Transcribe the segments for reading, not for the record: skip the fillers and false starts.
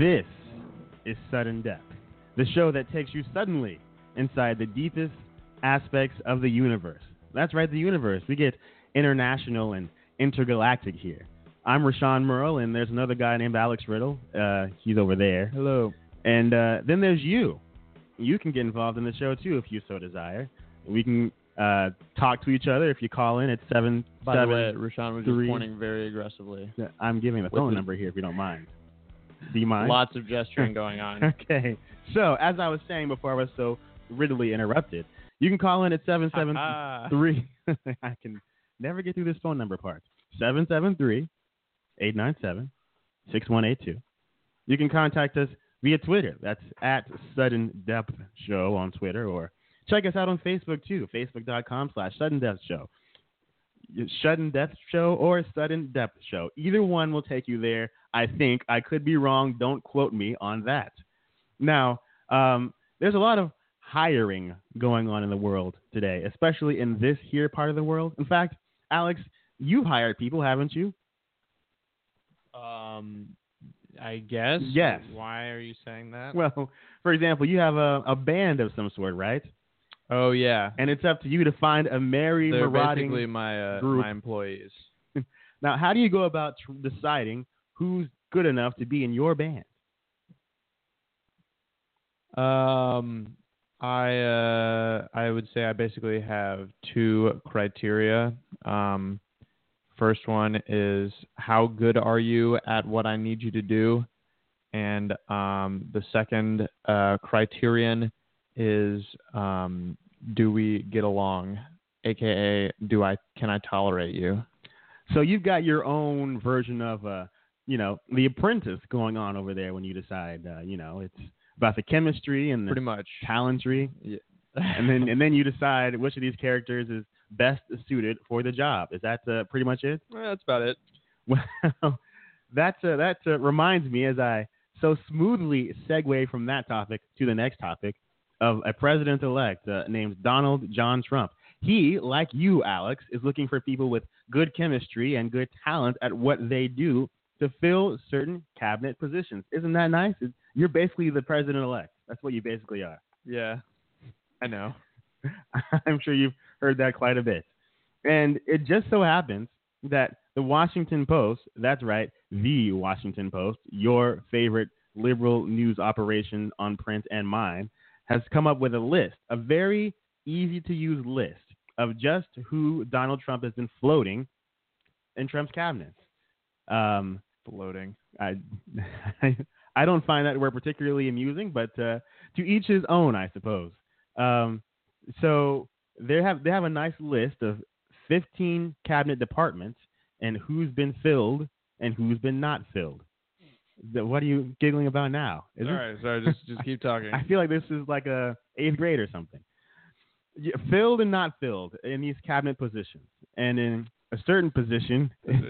This is Sudden Depth, the show that takes you suddenly inside the deepest aspects of the universe. That's right, the universe. We get international and intergalactic here. I'm Rashawn Merle, and there's another guy named Alex Riddle. He's over there. Hello. And then there's you. You can get involved in the show, too, if you so desire. We can talk to each other if you call in at 7. By the way, Rashawn was just pointing very aggressively. I'm giving the phone number here if you don't mind. Do you mind? Lots of gesturing going on. Okay. So, as I was saying before I was so riddily interrupted, you can call in at 773. I can never get through this phone number part. 773-897-6182. You can contact us via Twitter. That's at Sudden Depth Show on Twitter, or check us out on Facebook too. Facebook.com/Sudden Depth Show. Sudden Depth Show or Sudden Depth Show. Either one will take you there. I think. I could be wrong. Don't quote me on that. Now, there's a lot of hiring going on in the world today, especially in this here part of the world. In fact, Alex, you've hired people, haven't you? I guess. Yes. Why are you saying that? Well, for example, you have a band of some sort, right? Oh, yeah. And it's up to you to find a merry, They're marauding basically my group. my employees. Now, how do you go about deciding who's good enough to be in your band? I would say I basically have two criteria. First one is how good are you at what I need you to do, and the second criterion is do we get along, aka can I tolerate you? So you've got your own version of The Apprentice going on over there when you decide it's about the chemistry and the pretty much talentry. Yeah. and then you decide which of these characters is best suited for the job. Is that pretty much it? Well, that's about it. Well, that reminds me, as I so smoothly segue from that topic to the next topic, of a president-elect named Donald John Trump. He, like you, Alex, is looking for people with good chemistry and good talent at what they do to fill certain cabinet positions. Isn't that nice? You're basically the president-elect. That's what you basically are. Yeah, I know. I'm sure you've heard that quite a bit. And it just so happens that the Washington Post, that's right, the Washington Post, your favorite liberal news operation on print and mine, has come up with a list, a very easy-to-use list of just who Donald Trump has been floating in Trump's cabinet. Floating. I don't find that word particularly amusing, but to each his own, I suppose. So they have a nice list of 15 cabinet departments and who's been filled and who's been not filled. What are you giggling about now? Sorry, just keep talking. I feel like this is like a 8th grade or something. Filled and not filled in these cabinet positions. And in a certain positions.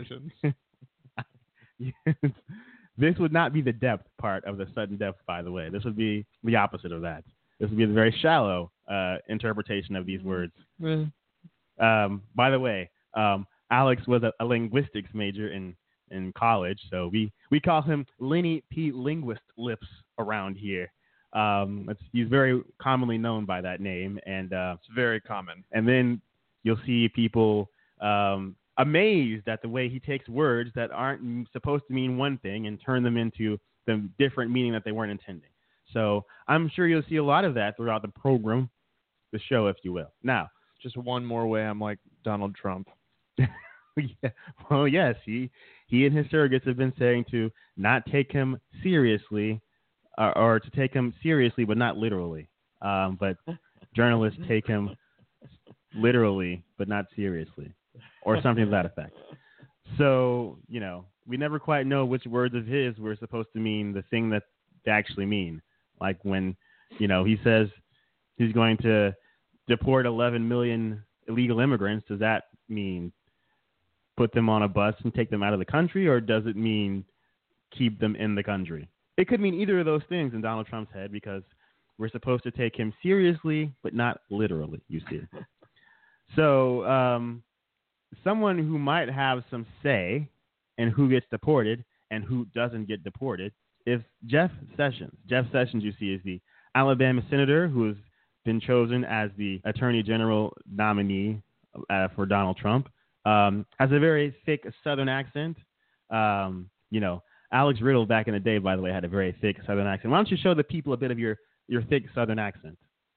This would not be the depth part of the sudden depth, by the way. This would be the opposite of that. This would be the very shallow interpretation of these words. By the way, Alex was a linguistics major in college, so we call him Lenny P. Linguist Lips around here. He's very commonly known by that name, and it's very common. And then you'll see people amazed at the way he takes words that aren't supposed to mean one thing and turn them into the different meaning that they weren't intending. So I'm sure you'll see a lot of that throughout the program, the show, if you will. Now, just one more way I'm like Donald Trump. Yeah. Well, yes, he and his surrogates have been saying to not take him seriously, or to take him seriously but not literally. But journalists take him literally but not seriously, or something to that effect. So, we never quite know which words of his were supposed to mean the thing that they actually mean. Like when, he says he's going to deport 11 million illegal immigrants, does that mean put them on a bus and take them out of the country, or does it mean keep them in the country? It could mean either of those things in Donald Trump's head, because we're supposed to take him seriously, but not literally, you see. So someone who might have some say in who gets deported and who doesn't get deported if Jeff Sessions, you see, is the Alabama senator who has been chosen as the Attorney General nominee for Donald Trump, has a very thick Southern accent. Alex Riddle back in the day, by the way, had a very thick Southern accent. Why don't you show the people a bit of your thick Southern accent?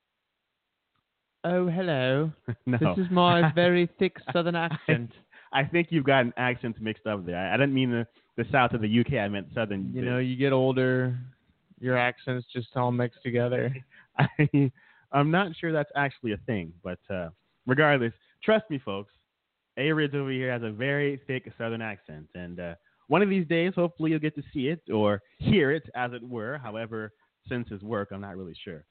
Oh, hello. No. This is my very thick Southern accent. I think you've gotten accents mixed up there. I didn't mean the South of the UK. I meant Southern. You get older, your accents just all mixed together. I'm not sure that's actually a thing, but regardless, trust me, folks. A-Rids over here has a very thick Southern accent, and one of these days, hopefully, you'll get to see it or hear it, as it were. However, since his work, I'm not really sure.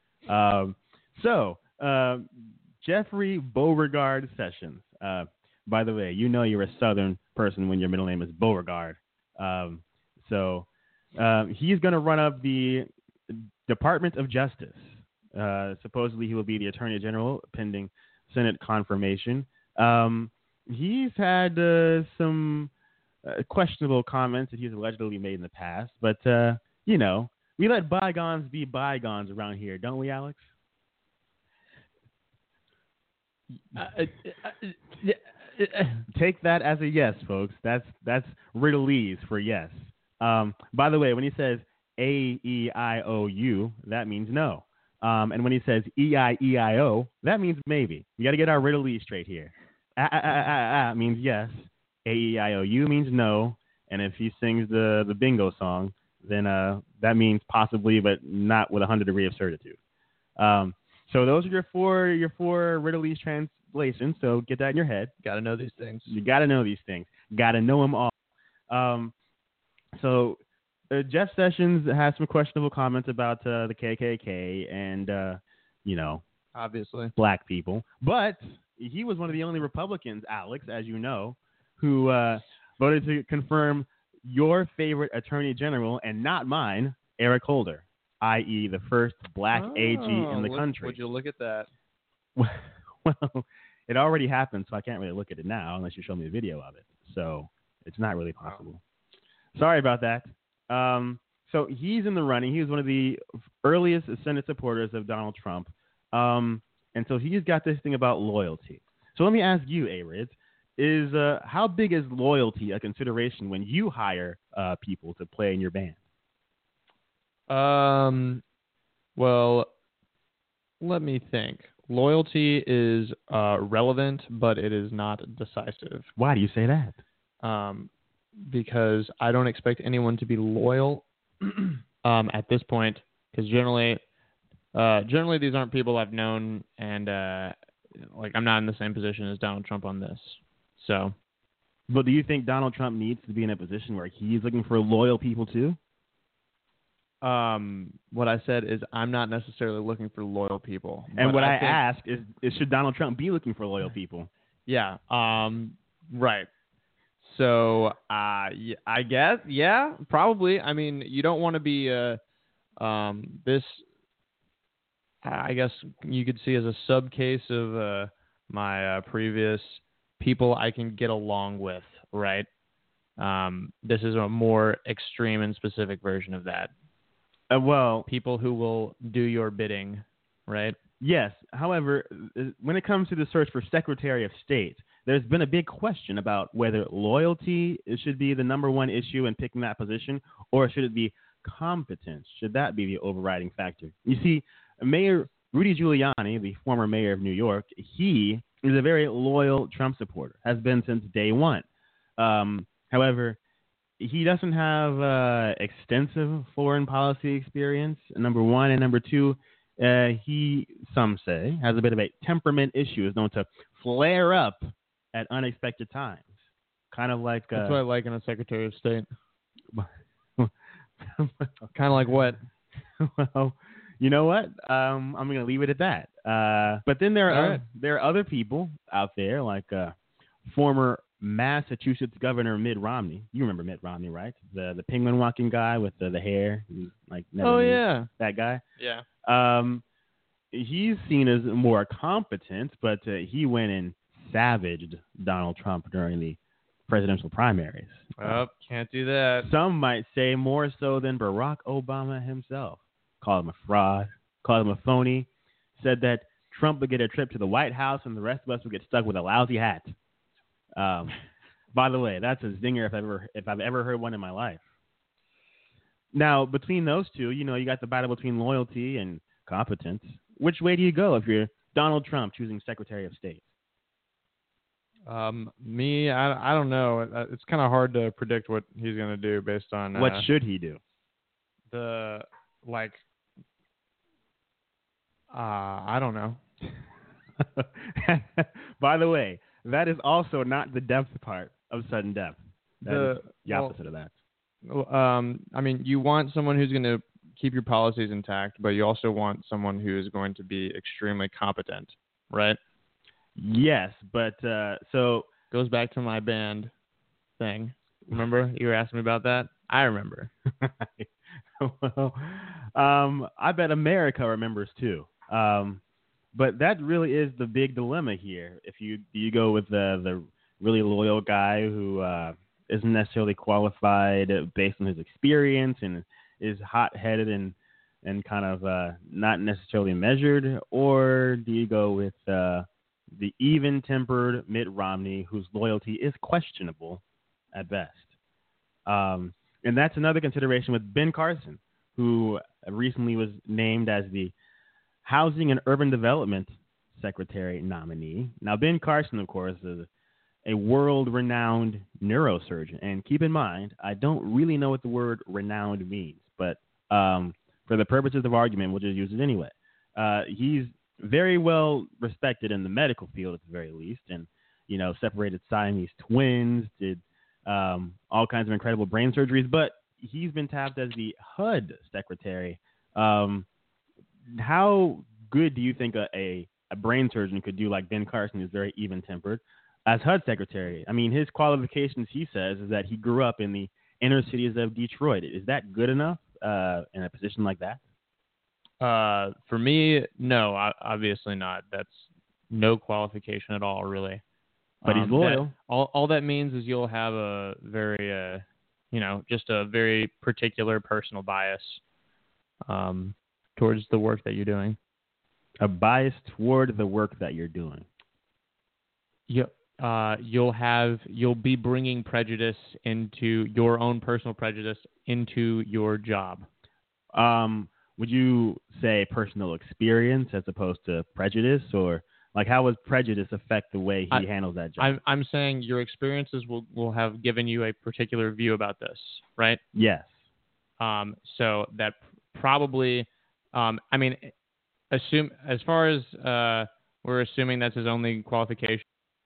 Jeffrey Beauregard Sessions. By the way, you're a Southern person when your middle name is Beauregard. He's going to run up the Department of Justice. Supposedly, he will be the Attorney General pending Senate confirmation. He's had some questionable comments that he's allegedly made in the past, but we let bygones be bygones around here, don't we, Alex? Take that as a yes, folks. That's Riddleese for yes. By the way, when he says A-E-I-O-U, that means no. And when he says E-I-E-I-O, that means maybe. You got to get our Riddleese straight here. Means yes. A-E-I-O-U means no. And if he sings the bingo song, then that means possibly, but not with 100 degree of certitude. So those are your four Riddleese translations. So get that in your head. Got to know these things. You got to know these things. Got to know them all. Jeff Sessions has some questionable comments about the KKK and obviously black people, but he was one of the only Republicans, Alex, as you know, who voted to confirm your favorite Attorney General and not mine, Eric Holder, i.e. the first black AG in the country. Would you look at that? Well, it already happened, so I can't really look at it now unless you show me a video of it. So it's not really possible. Wow. Sorry about that. So he's in the running. He was one of the earliest Senate supporters of Donald Trump. And so he's got this thing about loyalty. So let me ask you, A-Rids, how big is loyalty a consideration when you hire people to play in your band? Well, let me think. Loyalty is relevant, but it is not decisive. Why do you say that? Because I don't expect anyone to be loyal at this point, because generally these aren't people I've known, and I'm not in the same position as Donald Trump on this. So, but do you think Donald Trump needs to be in a position where he's looking for loyal people too? What I said is I'm not necessarily looking for loyal people. And what I asked is should Donald Trump be looking for loyal people? Yeah. Right. So, I guess, yeah, probably. I mean, you don't want to be this. I guess you could see as a subcase of my previous people I can get along with, right? This is a more extreme and specific version of that. People who will do your bidding, right? Yes. However, when it comes to the search for Secretary of State, there's been a big question about whether loyalty should be the number one issue in picking that position, or should it be competence? Should that be the overriding factor? You see, Mayor Rudy Giuliani, the former mayor of New York, he is a very loyal Trump supporter, has been since day one. However, he doesn't have extensive foreign policy experience, number one, and number two, he, some say, has a bit of a temperament issue, is known to flare up at unexpected times. Kind of like... That's what I like in a Secretary of State. Kind of like what? Well, you know what? I'm going to leave it at that. But then there are other people out there, like former Massachusetts Governor Mitt Romney. You remember Mitt Romney, right? The penguin walking guy with the hair. Yeah. That guy? Yeah. He's seen as more competent, but he went and savaged Donald Trump during the presidential primaries. Oh, can't do that. Some might say more so than Barack Obama himself. Called him a fraud, called him a phony, said that Trump would get a trip to the White House and the rest of us would get stuck with a lousy hat. By the way, that's a zinger if I've ever heard one in my life. Now, between those two, you got the battle between loyalty and competence. Which way do you go if you're Donald Trump choosing Secretary of State? Me, I don't know. It's kind of hard to predict what he's going to do based on what should he do? I don't know. By the way, that is also not the depth part of sudden death. That is the opposite of that. I mean, you want someone who's going to keep your policies intact, but you also want someone who is going to be extremely competent, right? Yes, but so goes back to my band thing. Remember you were asking me about that? I remember. Well, I bet America remembers too. But that really is the big dilemma here. If you go with the really loyal guy who isn't necessarily qualified based on his experience and is hot-headed and kind of not necessarily measured, or do you go with the even-tempered Mitt Romney, whose loyalty is questionable at best? And that's another consideration with Ben Carson, who recently was named as the Housing and Urban Development Secretary nominee. Now, Ben Carson, of course, is a world-renowned neurosurgeon. And keep in mind, I don't really know what the word renowned means, but for the purposes of argument, we'll just use it anyway. He's very well respected in the medical field at the very least, and, separated Siamese twins, did all kinds of incredible brain surgeries, but he's been tapped as the HUD secretary. How good do you think a brain surgeon could do like Ben Carson, who's very even-tempered, as HUD secretary? I mean, his qualifications, he says, is that he grew up in the inner cities of Detroit. Is that good enough in a position like that? For me, no, obviously not. That's no qualification at all, really. But he's loyal. All that means is you'll have a very, just a very particular personal bias towards the work that you're doing. A bias toward the work that you're doing. You'll be bringing prejudice into your own personal prejudice into your job. Would you say personal experience as opposed to prejudice, or like how would prejudice affect the way he handles that job? I'm saying your experiences will have given you a particular view about this, right? Yes. So that probably, assume as far as we're assuming that's his only qualification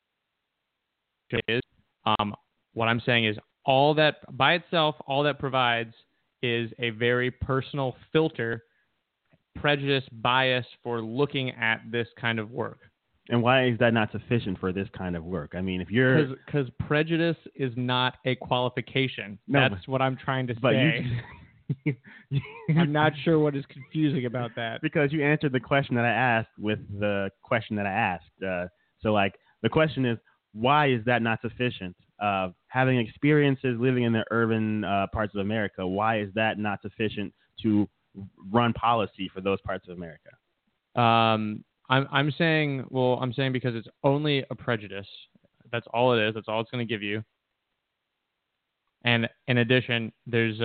is. What I'm saying is all that by itself, all that provides is a very personal filter, prejudice, bias for looking at this kind of work. And why is that not sufficient for this kind of work? I mean, if you're... Because prejudice is not a qualification. No, that's what I'm trying to say. I'm not sure what is confusing about that. Because you answered the question that I asked with the question that I asked. So, the question is, why is that not sufficient? Having experiences living in the urban parts of America, why is that not sufficient to run policy for those parts of America? I'm saying because it's only a prejudice. That's all it is. That's all it's going to give you. And in addition, there's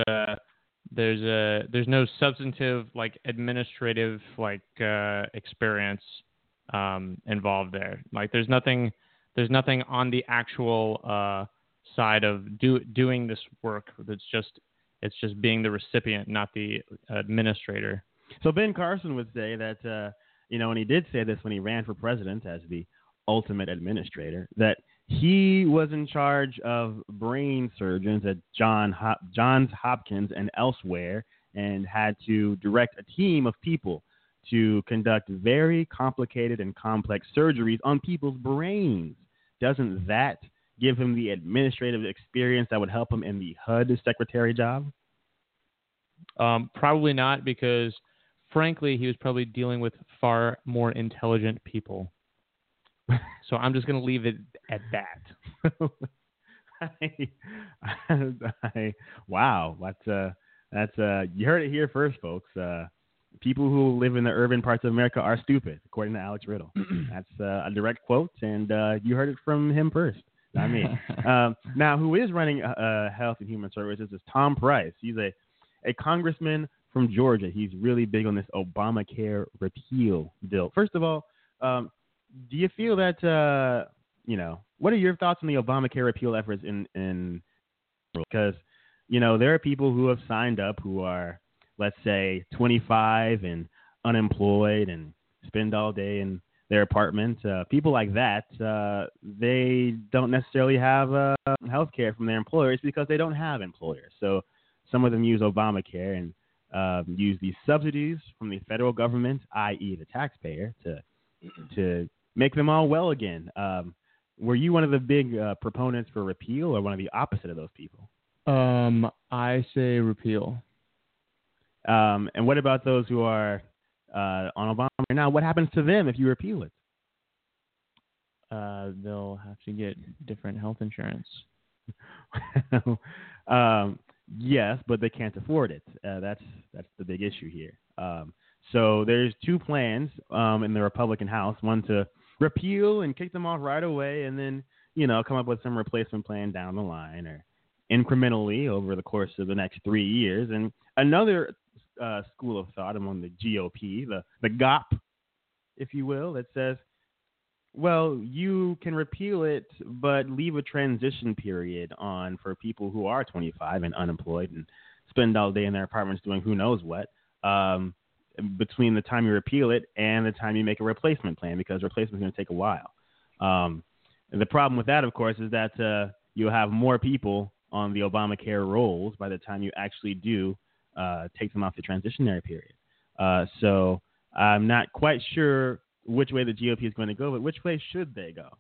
no substantive administrative experience involved there. There's nothing on the actual side of doing this work. It's just being the recipient, not the administrator. So Ben Carson would say that and he did say this when he ran for president as the ultimate administrator, that he was in charge of brain surgeons at Johns Hopkins and elsewhere, and had to direct a team of people to conduct very complicated and complex surgeries on people's brains. Doesn't that give him the administrative experience that would help him in the HUD secretary job? Probably not, because frankly, he was probably dealing with far more intelligent people. So I'm just going to leave it at that. Wow, that's you heard it here first, folks. People who live in the urban parts of America are stupid, according to Alex Riddle. That's a direct quote, and you heard it from him first, not me. Now, who is running Health and Human Services is Tom Price. He's a congressman from Georgia. He's really big on this Obamacare repeal bill. First of all, do you feel that what are your thoughts on the Obamacare repeal efforts in because there are people who have signed up who are, let's say, 25 and unemployed and spend all day in their apartment. People like that, they don't necessarily have health care from their employers because they don't have employers. So some of them use Obamacare and use these subsidies from the federal government, i.e. the taxpayer, to make them all well again. Were you one of the big proponents for repeal or one of the opposite of those people? I say repeal. And what about those who are on Obamacare now? What happens to them if you repeal it? They'll have to get different health insurance. Yes, but they can't afford it. That's the big issue here. So there's two plans in the Republican House: one to repeal and kick them off right away, and then come up with some replacement plan down the line or incrementally over the course of the next 3 years. And another school of thought among the GOP, the GOP, if you will, that says, well, you can repeal it, but leave a transition period on for people who are 25 and unemployed and spend all day in their apartments doing who knows what, between the time you repeal it and the time you make a replacement plan, because replacement is going to take a while. And the problem with that, of course, is that you'll have more people on the Obamacare rolls by the time you actually do take them off the transitionary period. So I'm not quite sure which way the GOP is going to go, but which way should they go?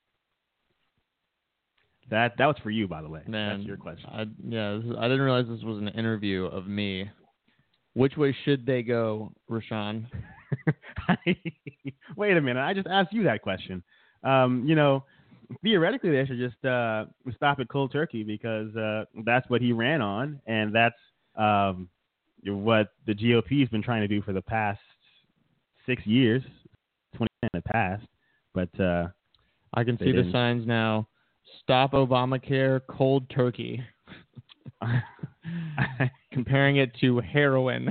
That was for you, by the way. Man, that's your question. I didn't realize this was an interview of me. Which way should they go, Rashawn? Wait a minute. I just asked you that question. Theoretically, they should just stop at cold turkey because that's what he ran on, and that's what the GOP has been trying to do for the past 6 years. 20 in the past, but I can see the signs now. Stop Obamacare, cold turkey. Comparing it to heroin.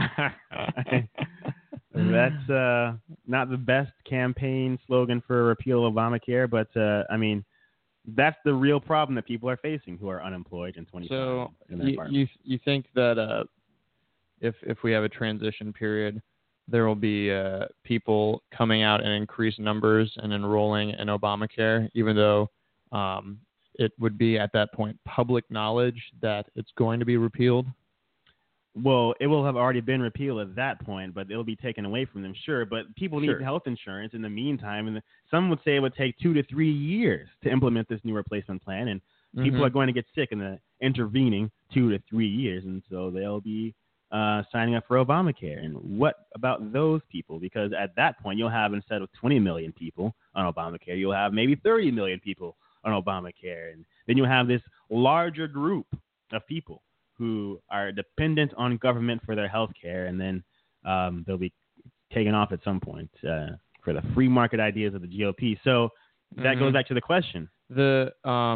That's not the best campaign slogan for repeal of Obamacare, but that's the real problem that people are facing who are unemployed and 25. So you think that if we have a transition period, there will be people coming out in increased numbers and enrolling in Obamacare, even though it would be at that point public knowledge that it's going to be repealed? Well, it will have already been repealed at that point, but it'll be taken away from them, sure. But people need health insurance in the meantime, and some would say it would take 2 to 3 years to implement this new replacement plan, and people are going to get sick in the intervening 2 to 3 years, and so they'll be signing up for Obamacare. And what about those people? Because at that point, you'll have, instead of 20 million people on Obamacare, you'll have maybe 30 million people on Obamacare. And then you'll have this larger group of people who are dependent on government for their health care. And then they'll be taken off at some point for the free market ideas of the GOP. So that goes back to the question. The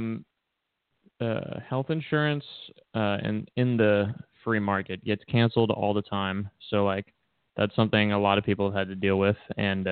health insurance in the free market gets canceled all the time, so that's something a lot of people have had to deal with, and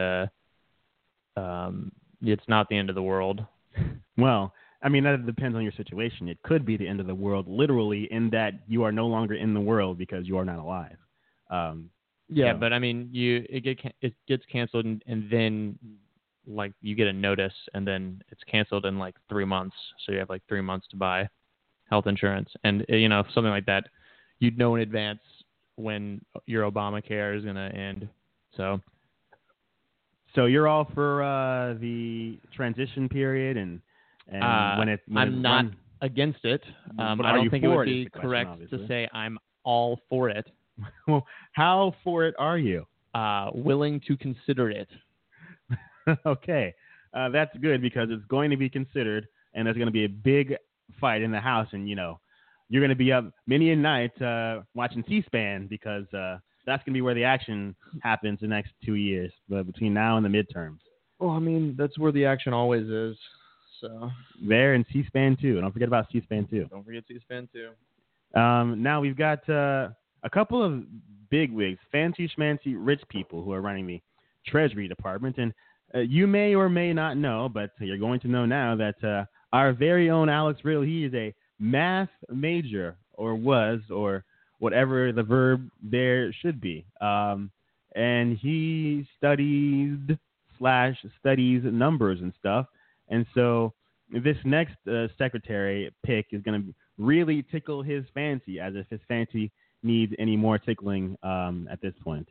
it's not the end of the world. Well, that depends on your situation. It could be the end of the world, literally, in that you are no longer in the world because you are not alive. But it gets canceled, and then you get a notice, and then it's canceled in 3 months, so you have 3 months to buy health insurance, and something like that. You'd know in advance when your Obamacare is going to end. So you're all for the transition period, and I'm not against it. I don't think it would be correct to say I'm all for it. Well, how for it are you? Willing to consider it. Okay, that's good because it's going to be considered, and there's going to be a big fight in the House, and you're going to be up many a night watching C-SPAN because that's going to be where the action happens the next 2 years, between now and the midterms. Well, I mean, that's where the action always is. So there, and C-SPAN too. Don't forget about C-SPAN too. Don't forget C-SPAN too. Now we've got a couple of bigwigs, fancy schmancy rich people who are running the Treasury Department, and you may or may not know, but you're going to know now that our very own Alex Riddle, he is a math major, or was, or whatever the verb there should be, and he studies numbers and stuff, and so this next secretary pick is going to really tickle his fancy, as if his fancy needs any more tickling at this point.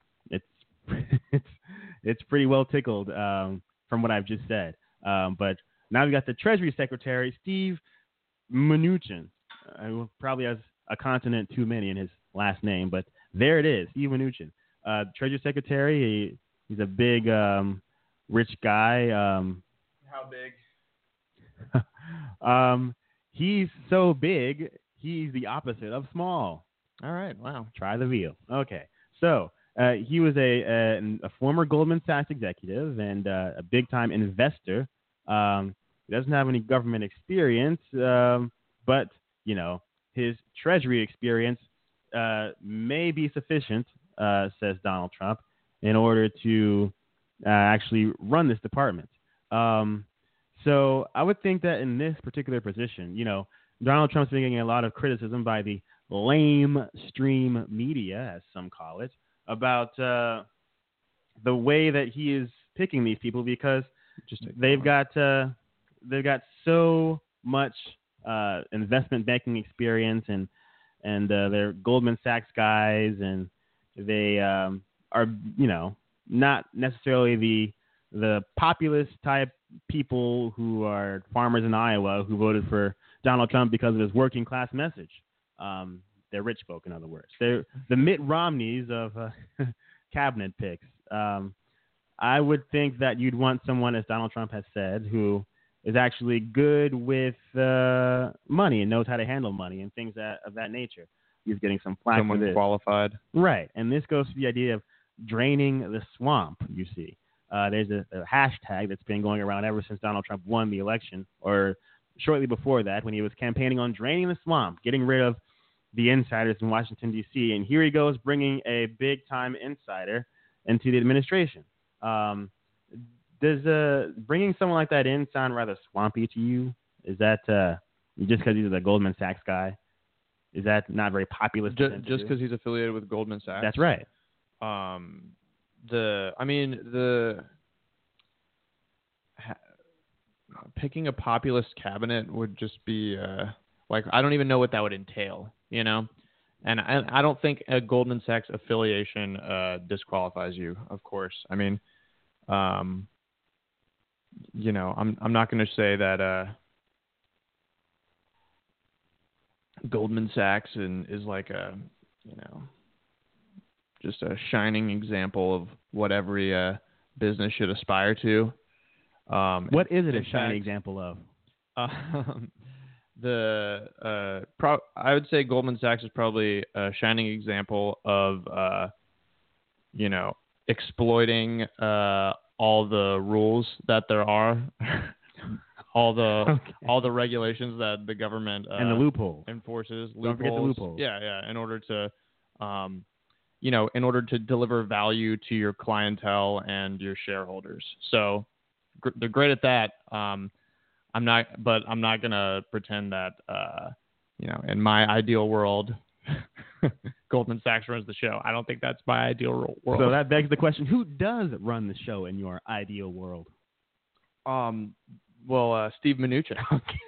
It's pretty well tickled from what I've just said. But now we've got the Treasury Secretary, Steve Mnuchin, who probably has a consonant too many in his last name, but there it is, Steve Mnuchin. Treasury Secretary, he's a big, rich guy. How big? He's so big, he's the opposite of small. All right, wow. Try the veal. Okay, so he was a former Goldman Sachs executive and a big-time investor. He doesn't have any government experience, but, his Treasury experience may be sufficient, says Donald Trump, in order to actually run this department. So I would think that in this particular position, Donald Trump's been getting a lot of criticism by the lamestream media, as some call it, about the way that he is picking these people, because they've got so much investment banking experience, and they're Goldman Sachs guys, and they are not necessarily the populist type people who are farmers in Iowa who voted for Donald Trump because of his working class message. They're rich folk, in other words. They're the Mitt Romneys of cabinet picks. I would think that you'd want someone, as Donald Trump has said, who is actually good with money and knows how to handle money and things of that nature. He's getting some flack for this. Someone qualified. Right. And this goes to the idea of draining the swamp, you see. There's a hashtag that's been going around ever since Donald Trump won the election, or shortly before that, when he was campaigning on draining the swamp, getting rid of the insiders in Washington, D.C. And here he goes, bringing a big-time insider into the administration. Does bringing someone like that in sound rather swampy to you? Is that just because he's the Goldman Sachs guy? Is that not very populist? Just because he's affiliated with Goldman Sachs? That's right. Picking a populist cabinet would just be I don't even know what that would entail, and I don't think a Goldman Sachs affiliation disqualifies you, of course. I mean, I'm not going to say that Goldman Sachs is like a just a shining example of what every business should aspire to. What is it a shining example of? I would say Goldman Sachs is probably a shining example of exploiting all the rules that there are, all the regulations that the government and the loophole enforces. Don't forget the loopholes. Yeah. In order to deliver value to your clientele and your shareholders. So they're great at that. I'm not going to pretend that, in my ideal world, Goldman Sachs runs the show. I don't think that's my ideal world. So that begs the question, who does run the show in your ideal world? Steve Mnuchin.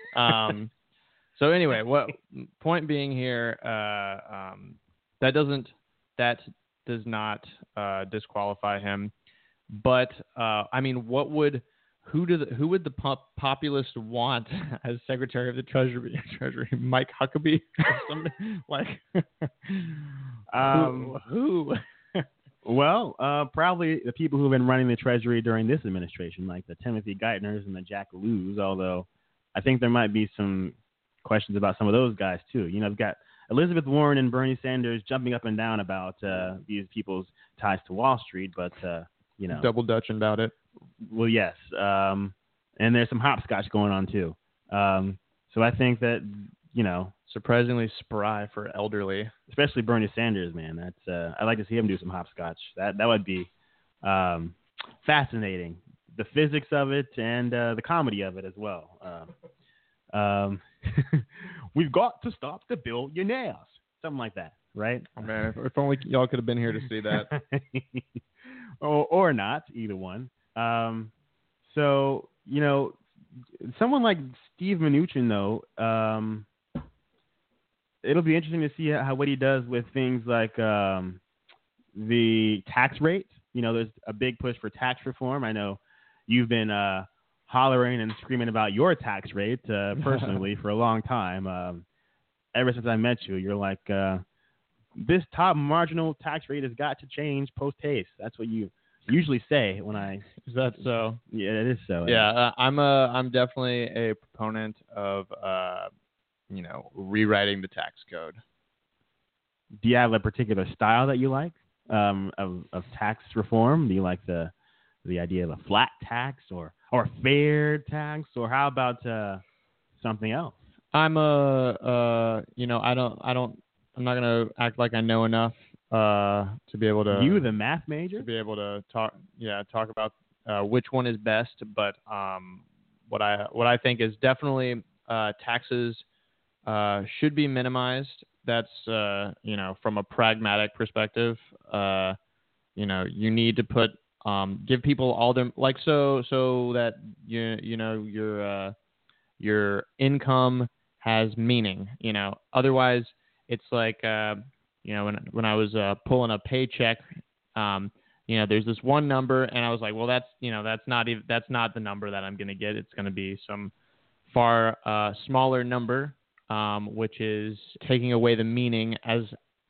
So anyway, point being here, that does not disqualify him. But who would the populists want as Secretary of the Treasury? Mike Huckabee? Who? Well, probably the people who've been running the Treasury during this administration, like the Timothy Geithners and the Jack Lews, although I think there might be some questions about some of those guys too. You know, I've got Elizabeth Warren and Bernie Sanders jumping up and down about these people's ties to Wall Street, but you know, double dutching about it. Well, yes, and there's some hopscotch going on too. So I think that, you know, surprisingly spry for elderly, especially Bernie Sanders, man. That's I'd like to see him do some hopscotch. That would be fascinating. The physics of it and the comedy of it as well. We've got to stop the billionaires. Something like that, right? Oh, man, if only y'all could have been here to see that. or not, either one. So, you know, someone like Steve Mnuchin, though, it'll be interesting to see what he does with things like the tax rate. You know, there's a big push for tax reform. I know you've been hollering and screaming about your tax rate personally for a long time. Ever since I met you, you're like, this top marginal tax rate has got to change post-haste. That's what you usually say when I... Is that so? Yeah, it is so. Yeah, I'm definitely a proponent of, you know, rewriting the tax code. Do you have a particular style that you like of tax reform? Do you like the idea of a flat tax or fair tax, or how about something else? I'm you know, I'm not gonna act like I know enough to be able to. You, the math major, to be able to talk about which one is best. But what I think is definitely taxes should be minimized. That's you know, from a pragmatic perspective. You know, you need to put give people all their, like, so that you know your income has meaning. You know, otherwise it's like you know, when I was pulling a paycheck, you know, there's this one number, and I was like, well, that's not the number that I'm going to get. It's going to be some far smaller number, which is taking away the meaning as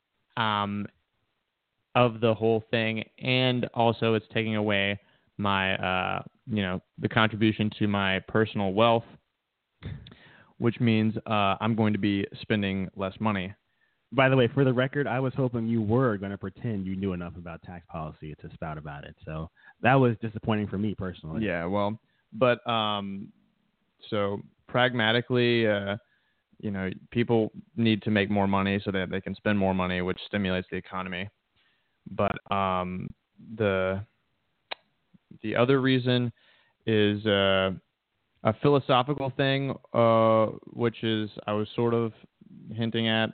of the whole thing, and also it's taking away my you know, the contribution to my personal wealth, which means I'm going to be spending less money. By the way, for the record, I was hoping you were going to pretend you knew enough about tax policy to spout about it. So that was disappointing for me personally. Yeah, well, but so pragmatically, you know, people need to make more money so that they can spend more money, which stimulates the economy. But the other reason is a philosophical thing, which is I was sort of hinting at,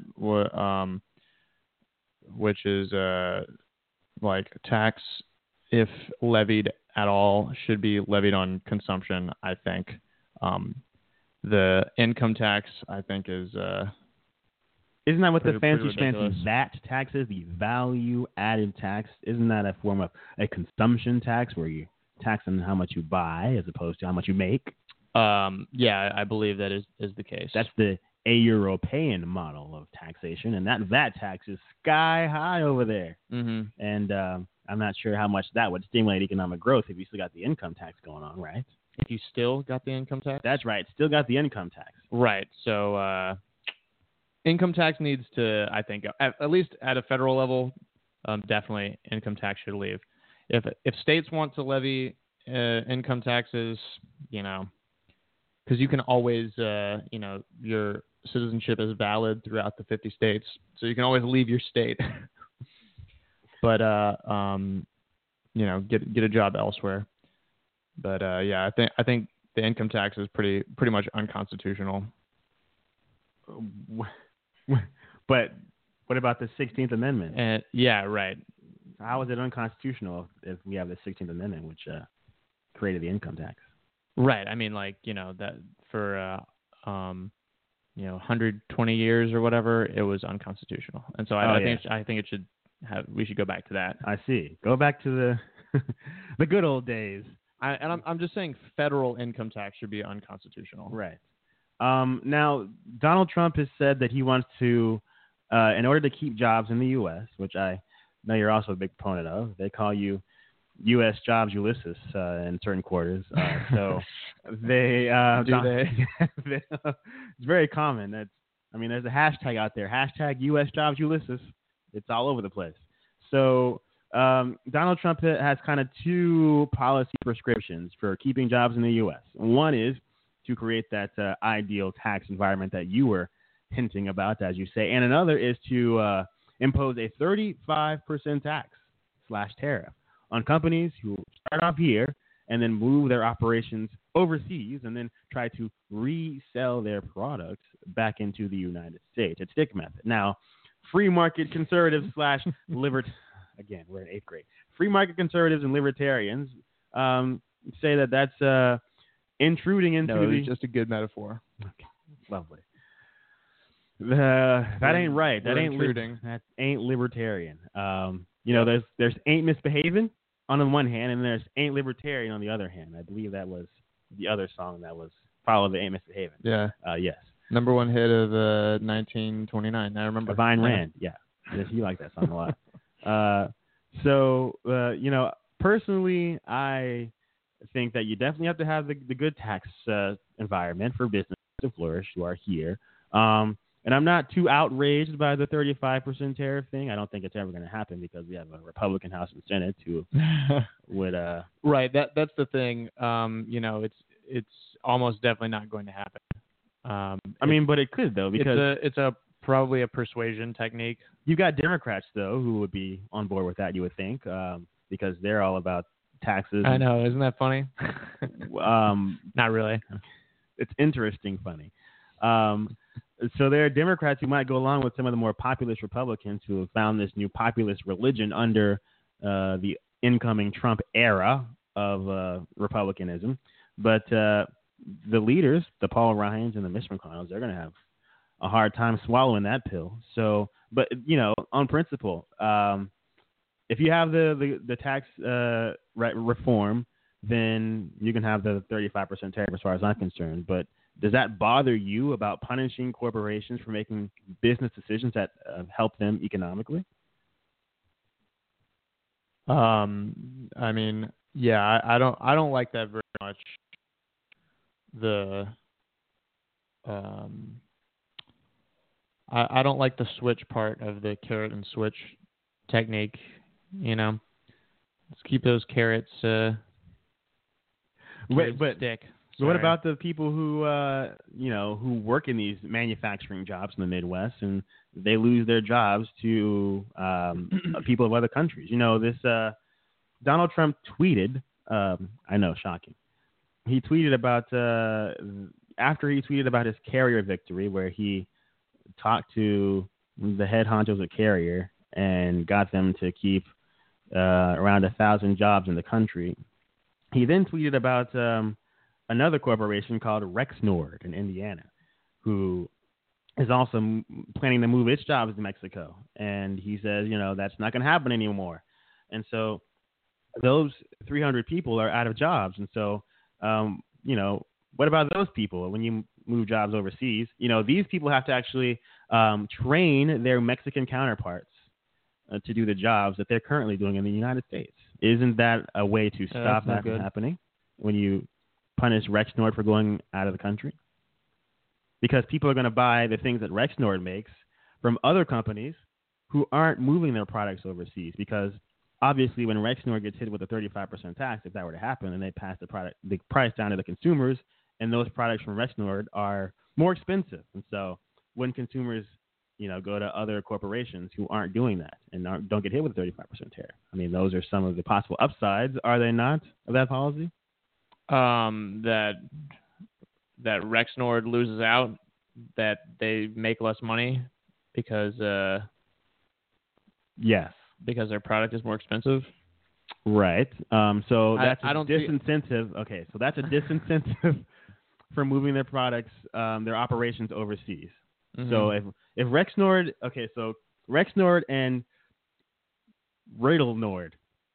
which is like tax, if levied at all, should be levied on consumption. I think the income tax, I think, is isn't that what the fancy ridiculous. VAT tax is? The value added tax? Isn't that a form of a consumption tax where you tax on how much you buy as opposed to how much you make? Yeah, I believe that is the case. That's the European model of taxation, and that VAT tax is sky high over there. Mm-hmm. And I'm not sure how much that would stimulate economic growth if you still got the income tax going on, right? If you still got the income tax? That's right. Still got the income tax. Right. So income tax needs to, I think, at least at a federal level, definitely income tax should leave. If states want to levy income taxes, you know, because you can always, you know, your citizenship is valid throughout the 50 states, so you can always leave your state. But you know, get a job elsewhere. But yeah, I think the income tax is pretty much unconstitutional. But what about the 16th Amendment? Yeah, right. How is it unconstitutional if we have the 16th Amendment, which created the income tax? Right. I mean, like, you know, that for you know, 120 years or whatever, it was unconstitutional, and so I think it should have. We should go back to that. I see. Go back to the the good old days. I'm just saying, federal income tax should be unconstitutional. Right. Now, Donald Trump has said that he wants to, in order to keep jobs in the U.S., which I know you're also a big proponent of, they call you U.S. Jobs Ulysses in certain quarters. So they Do they? it's very common. There's a hashtag out there, hashtag U.S. Jobs Ulysses. It's all over the place. So Donald Trump has kind of two policy prescriptions for keeping jobs in the U.S. One is to create that ideal tax environment that you were hinting about, as you say, and another is to impose a 35% tax / tariff on companies who start off here and then move their operations overseas and then try to resell their products back into the United States. It's stick method. Now, free market conservatives / again, we're in 8th grade. Free market conservatives and libertarians say that that's intruding into it's just a good metaphor. Okay, lovely. That ain't right. That ain't intruding. That ain't libertarian. There's ain't misbehaving on the one hand, and there's ain't libertarian on the other hand. I believe that was the other song that was follow the ain't misbehaving. Yeah. Yes. Number one hit of 1929. I remember. Divine Rand. Yeah. Yes, he liked that song a lot. Personally, I think that you definitely have to have the good tax environment for business to flourish who are here. And I'm not too outraged by the 35% tariff thing. I don't think it's ever going to happen because we have a Republican House and Senate who would. Right. That's the thing. It's almost definitely not going to happen. But it could though because it's probably a persuasion technique. You got Democrats though who would be on board with that. You would think because they're all about taxes. I know. Isn't that funny? Not really. It's interesting funny. So there are Democrats who might go along with some of the more populist Republicans who have found this new populist religion under the incoming Trump era of Republicanism. But the leaders, the Paul Ryans and the Mitch McConnells, they're going to have a hard time swallowing that pill. So, but, on principle, if you have the tax reform, then you can have the 35% tariff as far as I'm concerned. But does that bother you about punishing corporations for making business decisions that help them economically? I don't like that very much. I don't like the switch part of the carrot and switch technique. Let's keep those carrots. Stick. So what about the people who who work in these manufacturing jobs in the Midwest and they lose their jobs to people of other countries? This Donald Trump tweeted. I know, shocking. He tweeted about after he tweeted about his Carrier victory, where he talked to the head honchos at Carrier and got them to keep around 1,000 jobs in the country. He then tweeted about another corporation called Rexnord in Indiana, who is also planning to move its jobs to Mexico. And he says, that's not going to happen anymore. And so those 300 people are out of jobs. And so, what about those people when you move jobs overseas? These people have to actually train their Mexican counterparts to do the jobs that they're currently doing in the United States. Isn't that a way to stop that from happening when you punish Rexnord for going out of the country? Because people are going to buy the things that Rexnord makes from other companies who aren't moving their products overseas. Because obviously when Rexnord gets hit with a 35% tax, if that were to happen, and they pass the price down to the consumers, and those products from Rexnord are more expensive. And so when consumers go to other corporations who aren't doing that and don't get hit with a 35% tariff. Those are some of the possible upsides, are they not, of that policy? That Rexnord loses out, that they make less money because yes, because their product is more expensive. Right. So that's a disincentive. Okay, so that's a disincentive for moving their products, their operations overseas. Mm-hmm. So if Rexnord, so Rexnord and Ridnord,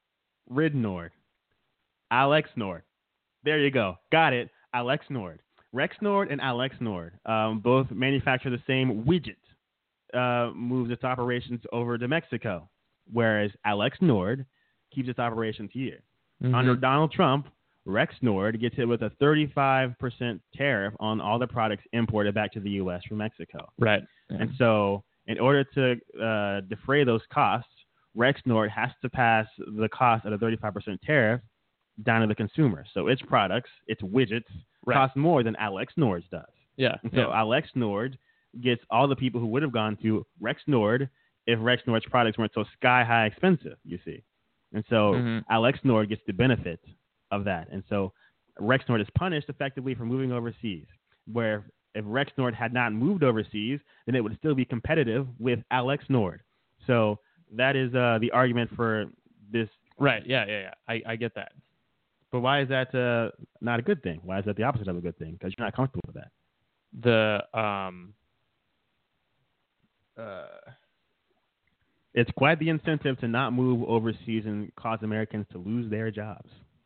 Alexnord. There you go. Got it. Alexnord. Rexnord and Alexnord both manufacture the same widget, moves its operations over to Mexico, whereas Alexnord keeps its operations here. Under Donald Trump, Rexnord gets hit with a 35% tariff on all the products imported back to the U.S. from Mexico. Right. Yeah. And so in order to defray those costs, Rexnord has to pass the cost at a 35% tariff down to the consumer. So its products, its widgets, cost more than Alex Nord's does. Yeah. And so Alex Nord gets all the people who would have gone to Rexnord if Rexnord's products weren't so sky high expensive, you see. And so Alex Nord gets the benefit of that. And so Rexnord is punished effectively for moving overseas, where if Rexnord had not moved overseas, then it would still be competitive with Alex Nord. So that is the argument for this. Right. Yeah. I get that. But why is that not a good thing? Why is that the opposite of a good thing? Because you're not comfortable with that. It's quite the incentive to not move overseas and cause Americans to lose their jobs.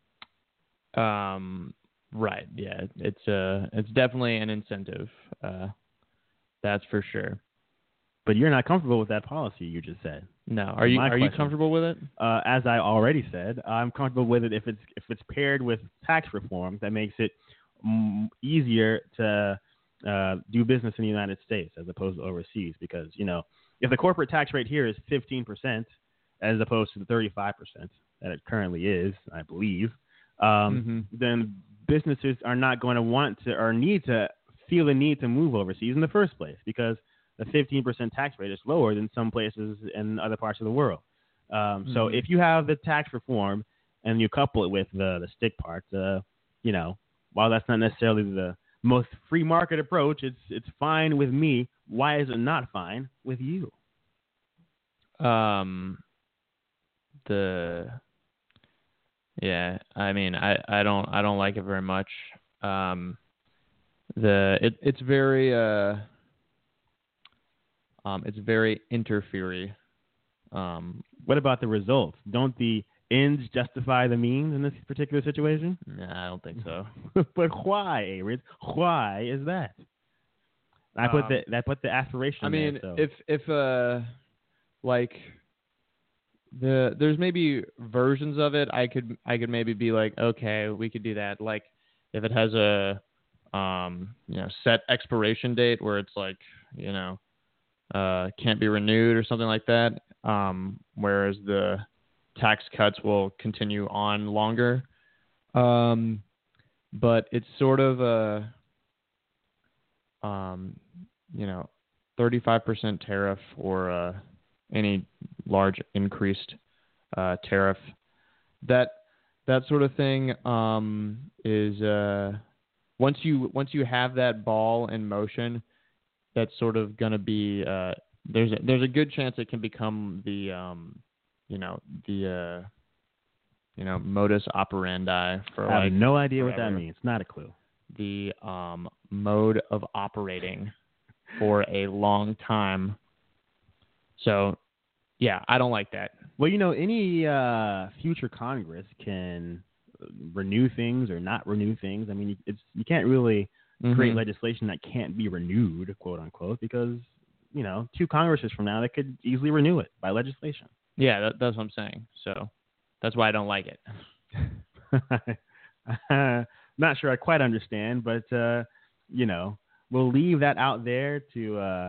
Right. Yeah. It's definitely an incentive. That's for sure. But you're not comfortable with that policy you just said. No. Are you comfortable with it? As I already said, I'm comfortable with it if it's paired with tax reform that makes it easier to do business in the United States as opposed to overseas. Because, if the corporate tax rate here is 15% as opposed to the 35% that it currently is, I believe, then businesses are not going to want to or need to feel the need to move overseas in the first place, because the 15% tax rate is lower than some places in other parts of the world. So if you have the tax reform and you couple it with the stick part, while that's not necessarily the most free market approach, it's fine with me. Why is it not fine with you? Yeah, I mean, I don't like it very much. It's very interfere-y. What about the results? Don't the ends justify the means in this particular situation? Nah, I don't think so. But why, Arid? Why is that? I put the aspiration. I mean, there, so. if there's maybe versions of it, I could maybe be like, okay, we could do that. Like if it has a set expiration date where it's like, can't be renewed or something like that. Whereas the tax cuts will continue on longer. But it's sort of a 35% tariff or any large increased tariff. That sort of thing is once you have that ball in motion, that's sort of going to be there's a good chance it can become the modus operandi for. I have no idea what that means. Not a clue. The mode of operating for a long time. So, yeah, I don't like that. Well, any future Congress can renew things or not renew things. I mean, you can't really create legislation that can't be renewed, quote unquote, because, 2 Congresses from now, they could easily renew it by legislation. Yeah, that's what I'm saying. So that's why I don't like it. Not sure I quite understand, but, we'll leave that out there to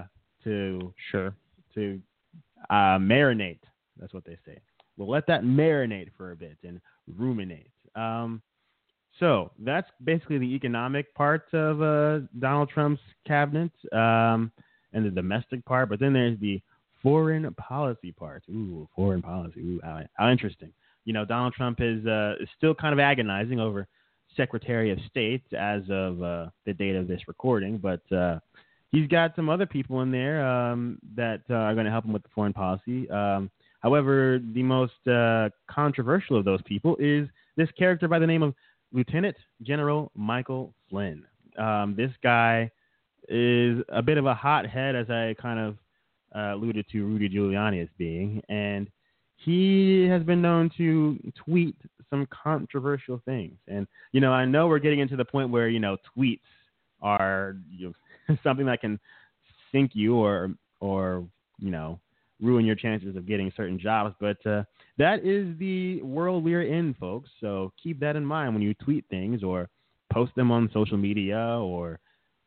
marinate. That's what they say. We'll let that marinate for a bit and ruminate. So that's basically the economic part of Donald Trump's cabinet and the domestic part. But then there's the foreign policy part. Ooh, foreign policy. Ooh, how interesting. Donald Trump is still kind of agonizing over Secretary of State as of the date of this recording. But he's got some other people in there that are going to help him with the foreign policy. However, the most controversial of those people is this character by the name of Lieutenant General Michael Flynn. This guy is a bit of a hothead, as I kind of alluded to Rudy Giuliani as being, and he has been known to tweet some controversial things. And, I know we're getting into the point where, tweets are something that can sink you or ruin your chances of getting certain jobs. But that is the world we're in, folks. So keep that in mind when you tweet things or post them on social media or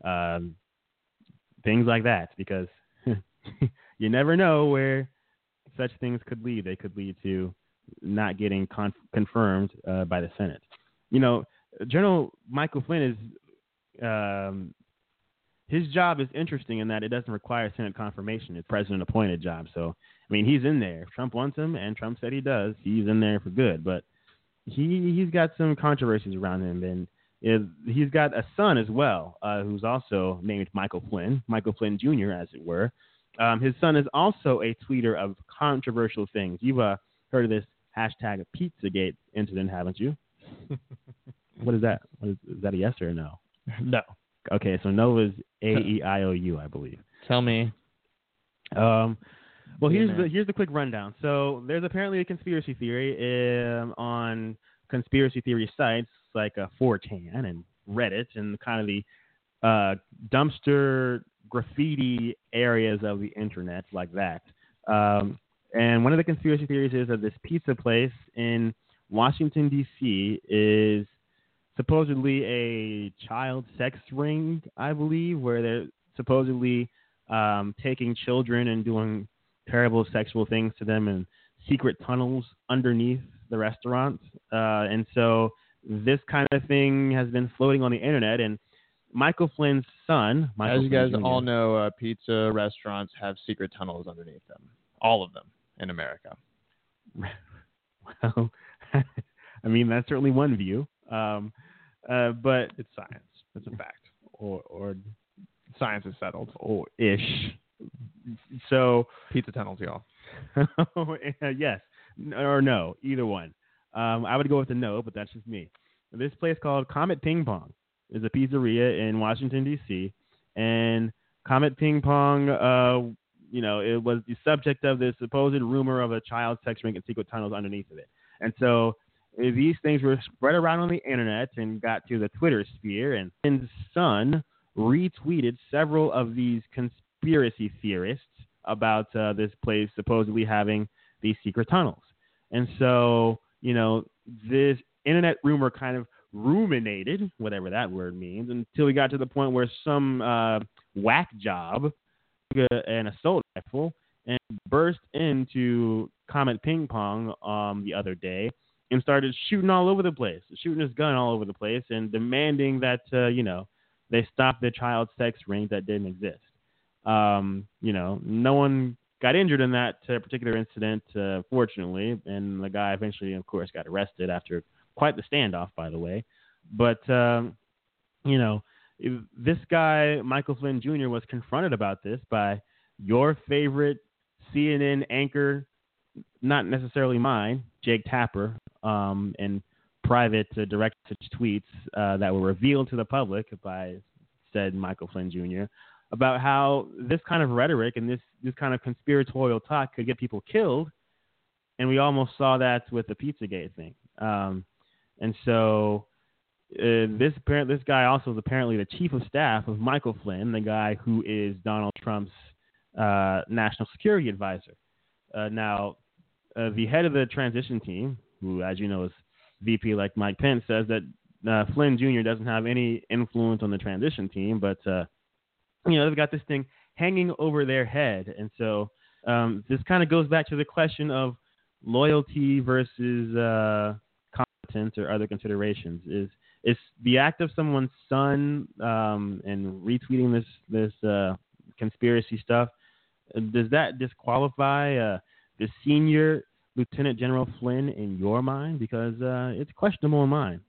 things like that, because you never know where such things could lead. They could lead to not getting confirmed by the Senate. You know, General Michael Flynn is his job is interesting in that it doesn't require Senate confirmation. It's president-appointed job. So, I mean, he's in there. If Trump wants him, and Trump said he does, he's in there for good. But he's got some controversies around him, and he's got a son as well, who's also named Michael Flynn Jr., as it were. His son is also a tweeter of controversial things. You've heard of this hashtag Pizzagate incident, haven't you? What is that? Is that a yes or a no? No. Okay, so no is AEIOU, I believe. Tell me. Well, here's the quick rundown. So there's apparently a conspiracy theory on conspiracy theory sites like 4chan and Reddit and kind of the dumpster graffiti areas of the internet like that. And one of the conspiracy theories is that this pizza place in Washington, D.C. is supposedly a child sex ring, I believe, where they're supposedly taking children and doing terrible sexual things to them in secret tunnels underneath the restaurant. And so this kind of thing has been floating on the internet. And Michael Flynn's son, as you guys Jr. all know, pizza restaurants have secret tunnels underneath them. All of them in America. Well, I mean, that's certainly one view. But it's science. It's a fact. Or science is settled. Or ish. So pizza tunnels, y'all. Yes. Or no. Either one. I would go with the no, but that's just me. This place called Comet Ping Pong is a pizzeria in Washington, D.C. And Comet Ping Pong, it was the subject of this supposed rumor of a child sex ring and secret tunnels underneath of it. And so these things were spread around on the internet and got to the Twitter sphere, and his son retweeted several of these conspiracy theorists about this place supposedly having these secret tunnels. And so, this internet rumor kind of ruminated, whatever that word means, until we got to the point where some whack job an assault rifle and burst into Comet Ping Pong the other day and started shooting all over the place, shooting his gun all over the place and demanding that, they stop the child sex ring that didn't exist. No one got injured in that particular incident, fortunately, and the guy eventually, of course, got arrested after quite the standoff, by the way. But, this guy, Michael Flynn Jr., was confronted about this by your favorite CNN anchor, not necessarily mine, Jake Tapper, and private direct tweets that were revealed to the public by said Michael Flynn Jr. about how this kind of rhetoric and this kind of conspiratorial talk could get people killed. And we almost saw that with the Pizzagate thing. And so this guy also is apparently the chief of staff of Michael Flynn, the guy who is Donald Trump's national security advisor. Now, the head of the transition team, who, as you know, is VP like Mike Pence, says that Flynn Jr. doesn't have any influence on the transition team, but, they've got this thing hanging over their head. And so this kind of goes back to the question of loyalty versus competence or other considerations. Is the act of someone's son and retweeting this conspiracy stuff, does that disqualify the senior Lieutenant General Flynn in your mind? Because it's questionable in mine.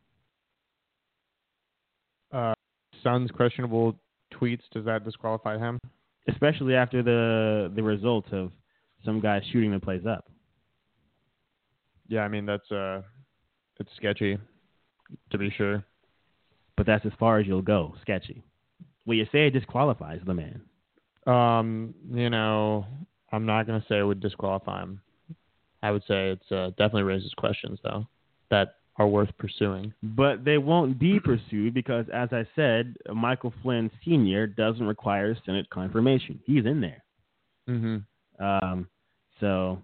Son's questionable tweets, does that disqualify him? Especially after the result of some guy shooting the place up. Yeah, I mean, that's it's sketchy, to be sure. But that's as far as you'll go, sketchy. Well, you say it disqualifies the man. I'm not going to say it would disqualify him. I would say it's definitely raises questions, though, that are worth pursuing. But they won't be pursued because, as I said, Michael Flynn Sr. doesn't require Senate confirmation. He's in there. Mm-hmm. So,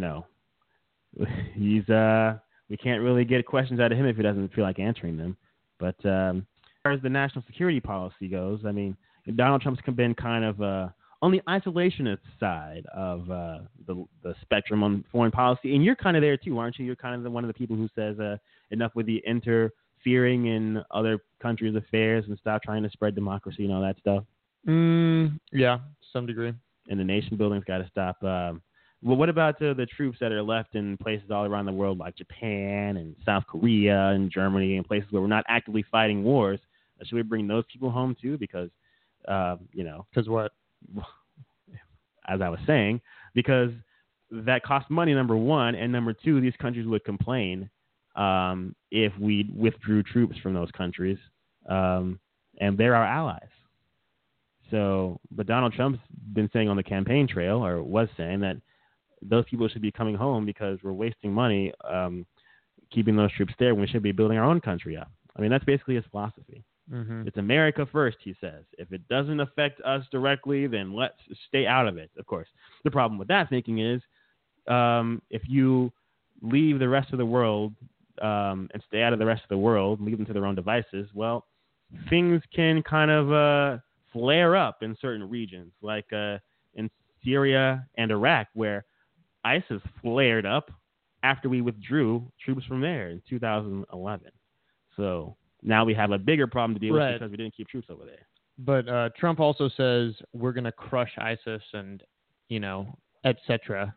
he's we can't really get questions out of him if he doesn't feel like answering them. But as far as the national security policy goes, I mean, Donald Trump's been kind of on the isolationist side of the spectrum on foreign policy, and you're kind of there too, aren't you? You're kind of one of the people who says enough with the interfering in other countries' affairs and stop trying to spread democracy and all that stuff. Yeah, to some degree. And the nation building's got to stop. Well, what about the troops that are left in places all around the world like Japan and South Korea and Germany and places where we're not actively fighting wars? Should we bring those people home too? Because, Because what? As I was saying, because that costs money, number one, and number two, these countries would complain if we withdrew troops from those countries, and they're our allies. So, but Donald Trump's been saying on the campaign trail, or was saying, that those people should be coming home because we're wasting money keeping those troops there when we should be building our own country up. I mean, that's basically his philosophy. Mm-hmm. It's America first, he says. If it doesn't affect us directly, then let's stay out of it, of course. The problem with that thinking is if you leave the rest of the world and stay out of the rest of the world, leave them to their own devices, well, things can kind of flare up in certain regions, like in Syria and Iraq, where ISIS flared up after we withdrew troops from there in 2011. So now we have a bigger problem to deal with because we didn't keep troops over there. But Trump also says we're going to crush ISIS and, etc.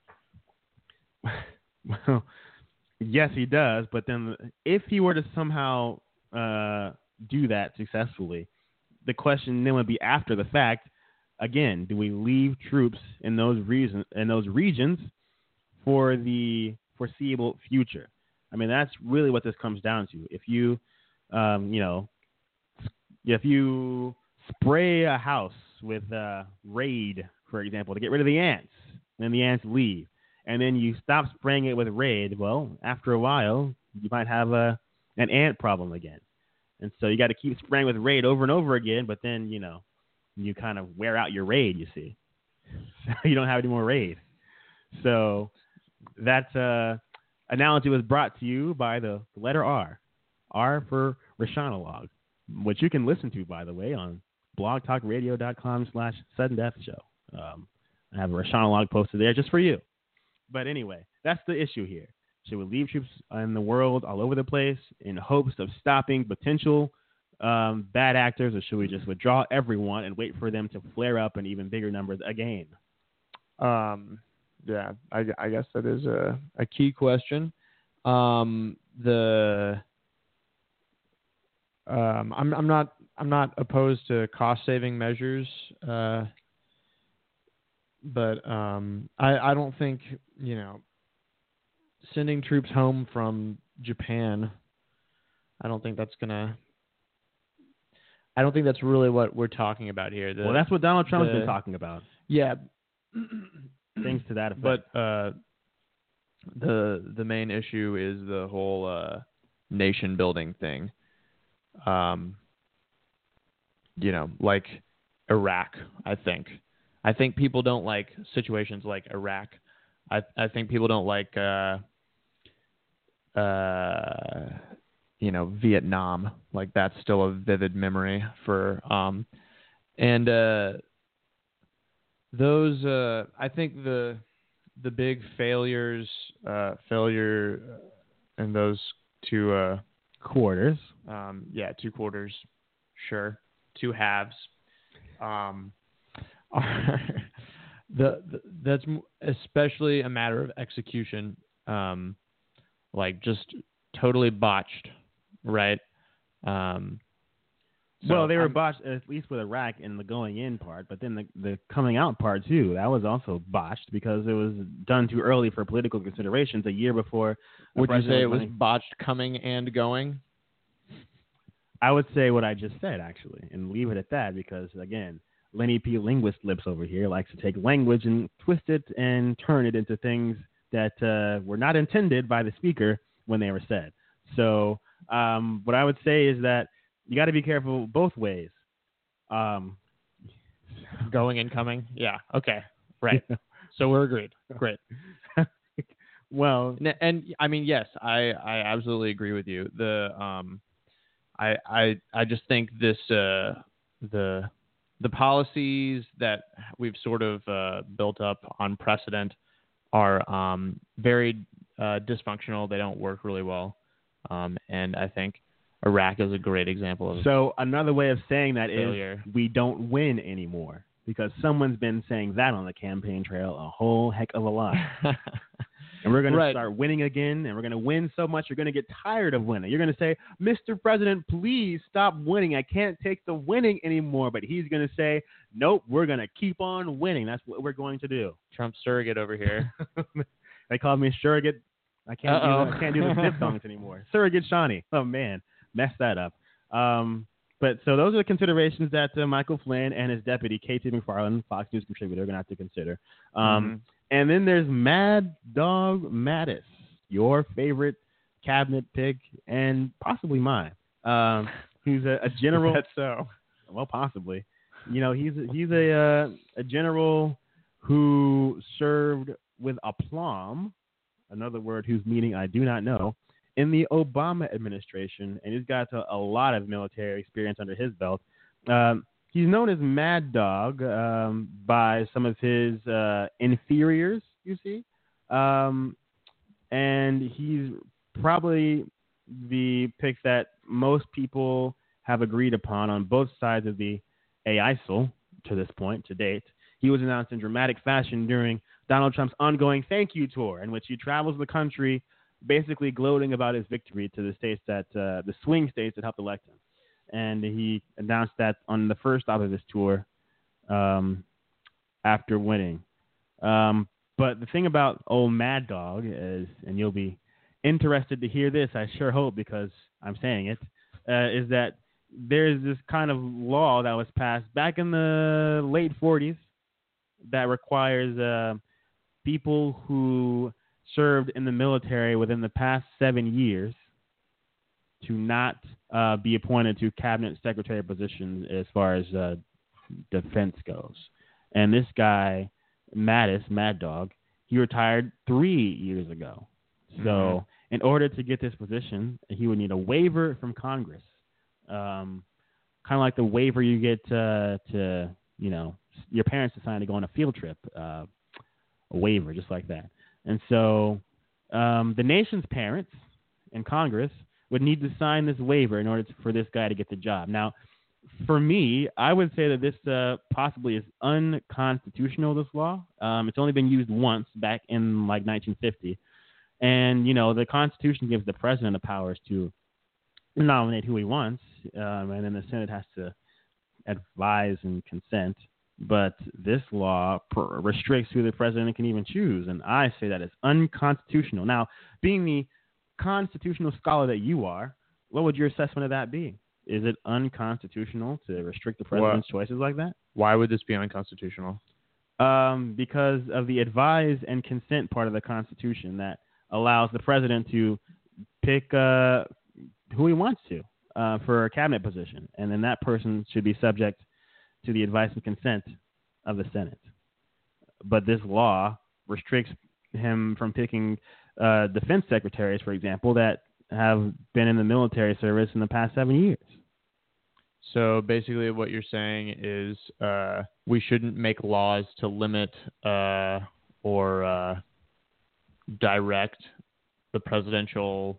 Well, yes, he does. But then if he were to somehow do that successfully, the question then would be after the fact, again, do we leave troops in those regions for the foreseeable future? I mean, that's really what this comes down to. If you, if you spray a house with Raid, for example, to get rid of the ants, then the ants leave, and then you stop spraying it with Raid, well, after a while, you might have an ant problem again. And so you got to keep spraying with Raid over and over again, but then, you kind of wear out your Raid, you see. So you don't have any more Raid. So that analogy was brought to you by the letter R. R for Rashanologue, which you can listen to, by the way, on blogtalkradio.com/suddendeathshow. I have a Rashanologue posted there just for you. But anyway, that's the issue here. Should we leave troops in the world all over the place in hopes of stopping potential bad actors, or should we just withdraw everyone and wait for them to flare up in even bigger numbers again? Yeah, I guess that is a key question. I'm not opposed to cost saving measures, but I don't think sending troops home from Japan. I don't think that's really what we're talking about here. Well, that's what Donald Trump's been talking about. Yeah. Things to that effect. But the main issue is the whole nation building thing. Like Iraq, I think people don't like situations like Iraq. I think people don't like Vietnam. Like, that's still a vivid memory for those I think the big failure in those two quarters. Two quarters, sure, two halves. That's especially a matter of execution, like just totally botched, right? Well, they were botched, at least with Iraq in the going in part, but then the coming out part too, that was also botched because it was done too early for political considerations a year before. Would you say it was botched coming and going? I would say what I just said, actually, and leave it at that because, again, Lenny P. Linguist Lips over here likes to take language and twist it and turn it into things that were not intended by the speaker when they were said. So what I would say is that you got to be careful both ways. Going and coming? Yeah. Okay. Right. So we're agreed. Great. Well, And I mean, yes, I absolutely agree with you. I just think this the policies that we've sort of built up on precedent are very dysfunctional. They don't work really well, and I think Iraq is a great example of so another way of saying that failure. is we don't win anymore because someone's been saying that on the campaign trail a whole heck of a lot. And we're going to start winning again, and we're going to win so much you're going to get tired of winning. You're going to say, Mr. President, please stop winning. I can't take the winning anymore. But he's going to say, nope, we're going to keep on winning. That's what we're going to do. Trump surrogate over here. They called me surrogate. I can't do the diphthongs anymore. Surrogate Shawnee. Oh, man. Messed that up. But so those are the considerations that Michael Flynn and his deputy, K.T. McFarland, Fox News contributor, are going to have to consider. And then there's Mad Dog Mattis, your favorite cabinet pick and possibly mine. Who's a general. That's so. Well, possibly. You know, he's a general who served with aplomb, another word whose meaning I do not know, in the Obama administration, and he's got a lot of military experience under his belt. He's known as Mad Dog by some of his inferiors, you see. And he's probably the pick that most people have agreed upon on both sides of the AISL to this point, to date. He was announced in dramatic fashion during Donald Trump's ongoing thank you tour, in which he travels the country basically gloating about his victory to the states that the swing states that helped elect him. And he announced that on the first stop of his tour after winning. But the thing about old Mad Dog is, and you'll be interested to hear this, I sure hope, because I'm saying it, is that there's this kind of law that was passed back in the late 40s that requires people who served in the military within the past 7 years to not be appointed to cabinet secretary positions as far as defense goes. And this guy, Mattis, Mad Dog, he retired 3 years ago. So in order to get this position, he would need a waiver from Congress, kind of like the waiver you get to, you know, your parents to sign to go on a field trip, a waiver just like that. And so the nation's parents in Congress would need to sign this waiver in order for this guy to get the job. Now, for me, I would say that this possibly is unconstitutional, this law. It's only been used once back in like 1950. And, you know, the Constitution gives the president the powers to nominate who he wants, and then the Senate has to advise and consent. But this law restricts who the president can even choose, and I say that is unconstitutional. Now, being the constitutional scholar that you are, what would your assessment of that be? Is it unconstitutional to restrict the president's choices like that? Why would this be unconstitutional? Because of the advise and consent part of the Constitution that allows the president to pick who he wants to for a cabinet position, and then that person should be subject to the advice and consent of the Senate. But this law restricts him from picking defense secretaries, for example, that have been in the military service in the past 7 years. So basically what you're saying is we shouldn't make laws to limit or direct the presidential,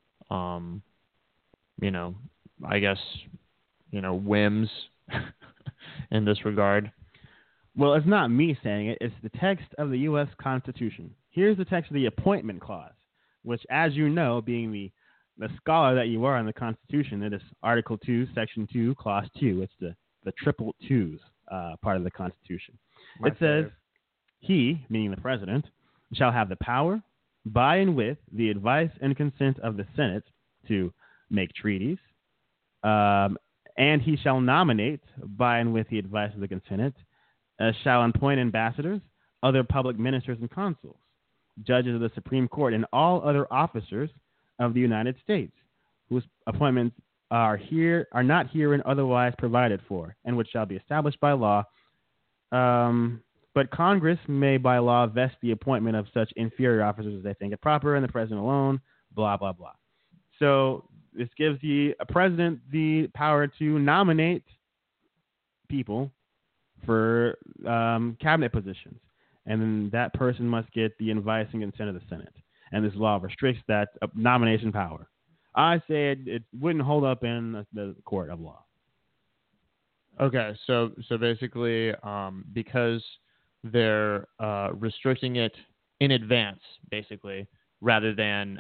whims in this regard. Well, it's not me saying it. It's the text of the U.S. Constitution. Here's the text of the Appointment Clause, which, as you know, being the scholar that you are on the Constitution, it is Article 2, Section 2, Clause 2. It's the triple twos part of the Constitution. It says, he, meaning the president, shall have the power, by and with the advice and consent of the Senate, to make treaties, and he shall nominate, by and with the advice of the Senate, shall appoint ambassadors, other public ministers and consuls, judges of the Supreme Court, and all other officers of the United States, whose appointments are not herein otherwise provided for, and which shall be established by law. But But Congress may, by law, vest the appointment of such inferior officers as they think it proper, and the president alone, blah, blah, blah. So this gives the president the power to nominate people for cabinet positions. And then that person must get the advice and consent of the Senate. And this law restricts that nomination power. I said it wouldn't hold up in the court of law. Okay, so basically, because they're restricting it in advance, basically, rather than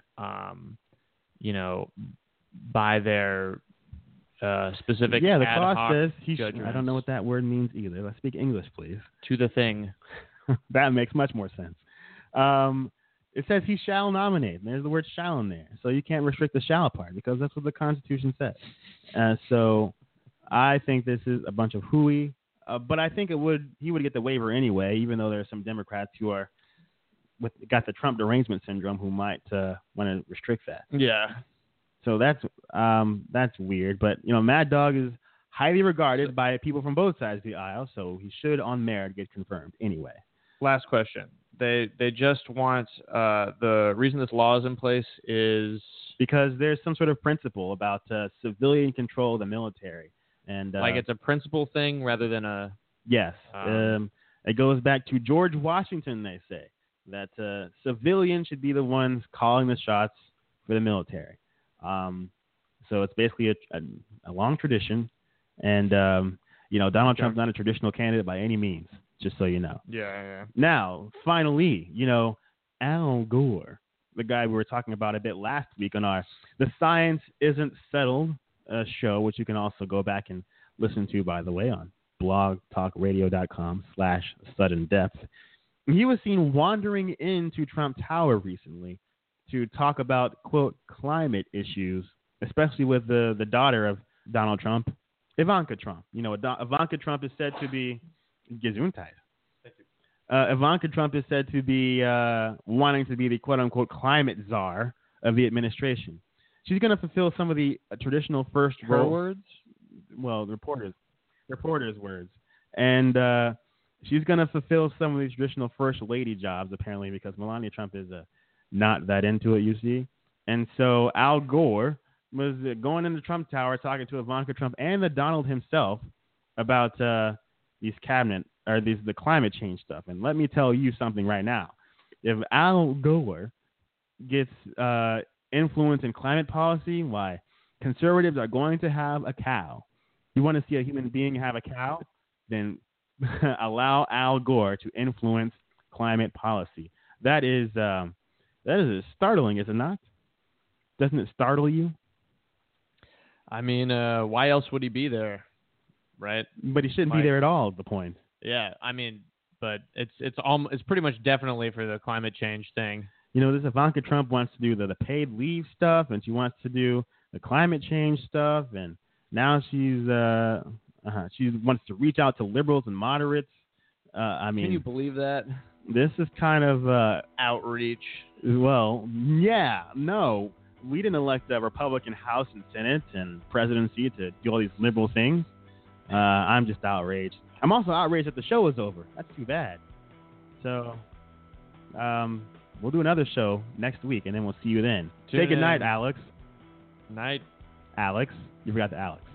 by their specific. Yeah, the ad clause hoc says I don't know what that word means either. Let's speak English, please. To the thing. That makes much more sense. It says he shall nominate. And there's the word shall in there. So you can't restrict the shall part because that's what the Constitution says. So I think this is a bunch of hooey. But I think he would get the waiver anyway, even though there are some Democrats who got the Trump derangement syndrome who might want to restrict that. Yeah. So that's weird. But, Mad Dog is highly regarded by people from both sides of the aisle, so he should on merit get confirmed anyway. Last question. They just want the reason this law is in place is because there's some sort of principle about civilian control of the military, and it's a principle thing rather than a yes. It goes back to George Washington. They say that civilians should be the ones calling the shots for the military. So it's basically a long tradition, and Donald Trump's not a traditional candidate by any means. Just so you know. Yeah. Now, finally, Al Gore, the guy we were talking about a bit last week on our The Science Isn't Settled show, which you can also go back and listen to, by the way, on blogtalkradio.com/suddendepth. He was seen wandering into Trump Tower recently to talk about, quote, climate issues, especially with the daughter of Donald Trump, Ivanka Trump. Ivanka Trump is said to be Gesundheit. Ivanka Trump is said to be wanting to be the quote-unquote climate czar of the administration. She's going to fulfill some of the traditional first role words. Well, reporters' words, and she's going to fulfill some of these traditional first lady jobs apparently because Melania Trump is not that into it, you see. And so Al Gore was going into Trump Tower talking to Ivanka Trump and the Donald himself about the climate change stuff. And let me tell you something right now. If Al Gore gets influence in climate policy, why? Conservatives are going to have a cow. You want to see a human being have a cow? Then allow Al Gore to influence climate policy. That is startling, is it not? Doesn't it startle you? I mean, why else would he be there? Right, but he shouldn't be there at all. The point. Yeah, I mean, but it's pretty much definitely for the climate change thing. This Ivanka Trump wants to do the paid leave stuff, and she wants to do the climate change stuff, and now she wants to reach out to liberals and moderates. Can you believe that? This is kind of outreach. Well, yeah, no, we didn't elect a Republican House and Senate and presidency to do all these liberal things. I'm just outraged. I'm also outraged that the show is over. That's too bad. So, we'll do another show next week, and then we'll see you then. Say good night, Alex. Night. Alex. You forgot the Alex.